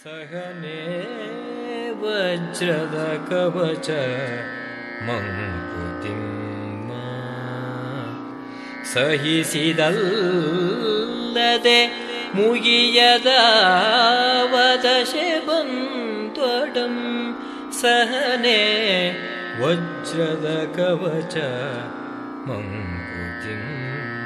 ಸಹನೆ ವಜ್ರದ ಕವಚ ಮಂಕುತಿಮ್ಮ ಸಹಿಸಿದಲ್ಲದೆ ಮುಗಿಯದ ವದಶೆ ಬಂದೊಡಂ ಸಹನೆ ವಜ್ರದ ಕವಚ ಮಂಕುತಿಮ್ಮ.